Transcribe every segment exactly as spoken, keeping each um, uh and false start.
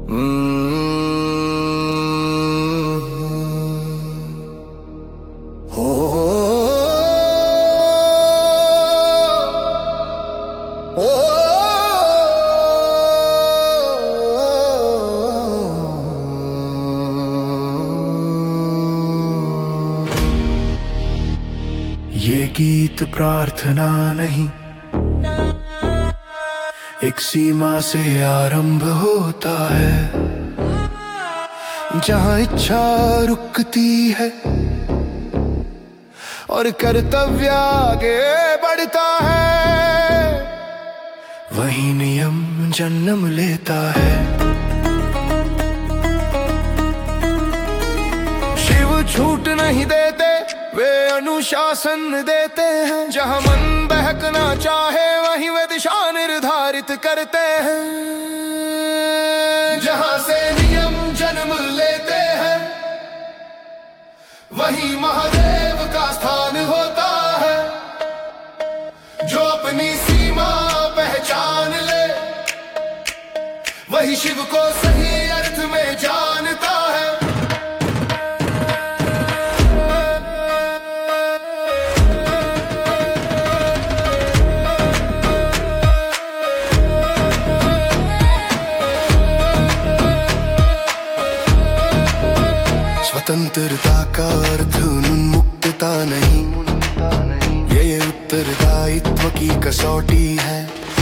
ये गीत प्रार्थना नहीं, एक सीमा से आरंभ होता है, जहां इच्छा रुकती है और कर्तव्य आगे बढ़ता है, वही नियम जन्म लेता है। शिव छूट नहीं देते, वे अनुशासन देते हैं। जहां मन बहकना चाहे वहीं वे दिशा निर्धारित करते हैं। जहां से नियम जन्म लेते हैं, वहीं महादेव का स्थान होता है। जो अपनी सीमा पहचान ले, वही शिव को सही अर्थ में जानता है। स्वतंत्रता का अर्थ उन्मुक्तता नहीं, ये उत्तरदायित्व की कसौटी है।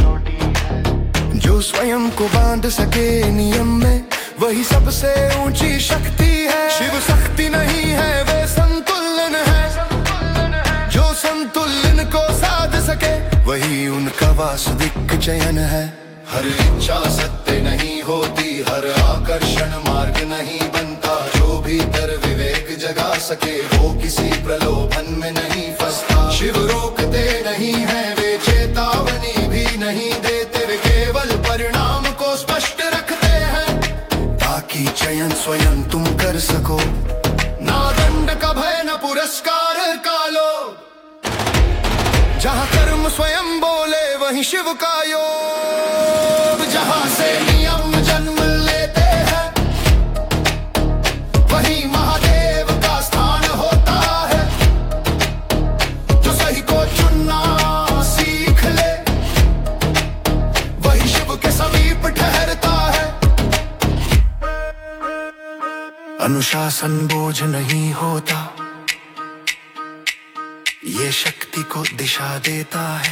जो स्वयं को बांध सके नियम में, वही सबसे ऊंची शक्ति है। शिव शक्ति नहीं है, वे संतुलन है। जो संतुलन को साध सके, वही उनका वास्तविक चयन है। हर इच्छा सत्य नहीं होती, हर आकर्षण मार्ग नहीं बनता। जो भीतर विवेक जगा सके, वो किसी प्रलोभन में नहीं फंसता। शिव रोकते नहीं है, वे चेतावनी भी नहीं देते। वे केवल परिणाम को स्पष्ट रखते हैं, ताकि चयन स्वयं तुम कर सको। ना दंड का भय, न पुरस्कार का लोभ। जहाँ कर्म स्वयं बोले, वहीं शिव का योग। जहाँ से नियम जन्म लेते हैं, वहीं महादेव का स्थान होता है। जो सही को चुनना सीख ले, वही शिव के समीप ठहरता है। अनुशासन बोझ नहीं होता, ये शक्ति को दिशा देता है।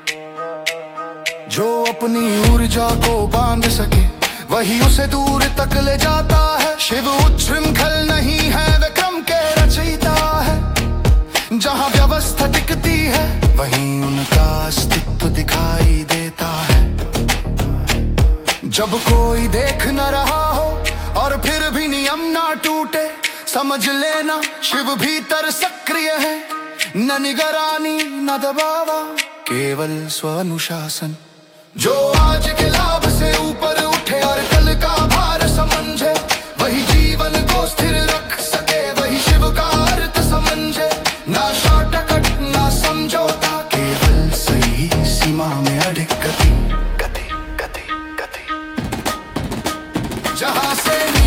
जो अपनी ऊर्जा को बांध सके, वही उसे दूर तक ले जाता है। शिव उच्छृंखल नहीं है, वे क्रम के रचयिता है। जहाँ व्यवस्था टिकती है, वहीं उनका अस्तित्व दिखाई देता है। जब कोई देख न रहा हो और फिर भी नियम ना टूटे, समझ लेना शिव भीतर सक्रिय है। न निगरानी न दबावा, केवल स्वानुशासन। जो आज के लाभ से ऊपर उठे और कल का भार समझे, वही जीवन को स्थिर रख सके। वही शिव का अर्थ समझे। ना शॉर्टकट ना समझौता, केवल सही सीमा में अडिग गति, गति, गति, गति। जहाँ से